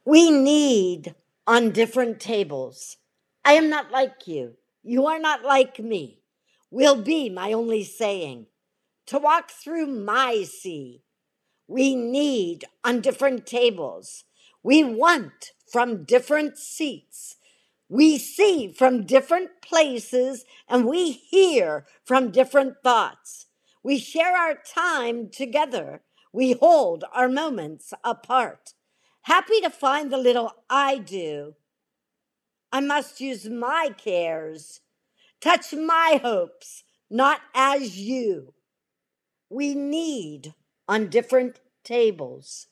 We need on different tables. I am not like you. You are not like me. Will be my only saying. To walk through my sea, we need on different tables. We want from different seats. We see from different places and we hear from different thoughts. We share our time together. We hold our moments apart. Happy to find the little I do. I must use my cares, touch my hopes, not as you. We need on different tables.